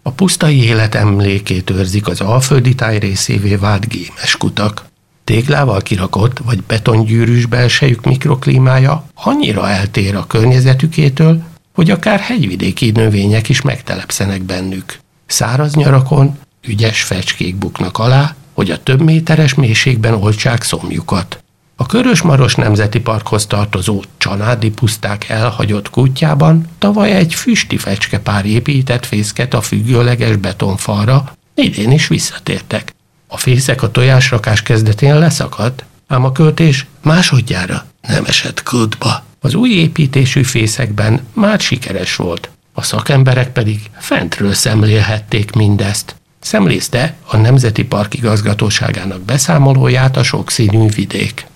A pusztai élet emlékét őrzik az alföldi táj részévé vált gémes kutak. Téglával kirakott vagy betongyűrűs belsejük mikroklímája annyira eltér a környezetükétől, hogy akár hegyvidéki növények is megtelepszenek bennük. Száraz nyarakon ügyes fecskék buknak alá, hogy a több méteres mélységben oltsák szomjukat. A Körös-Maros Nemzeti Parkhoz tartozó Csanádi puszták elhagyott kútjában tavaly egy füsti fecskepár épített fészket a függőleges betonfalra, idén is visszatértek. A fészek a tojásrakás kezdetén leszakadt, ám a költés másodjára nem esett kútba. Az új építésű fészekben már sikeres volt, a szakemberek pedig fentről szemlélhették mindezt. Szemlézte a Nemzeti Park igazgatóságának beszámolóját a sokszínű vidék.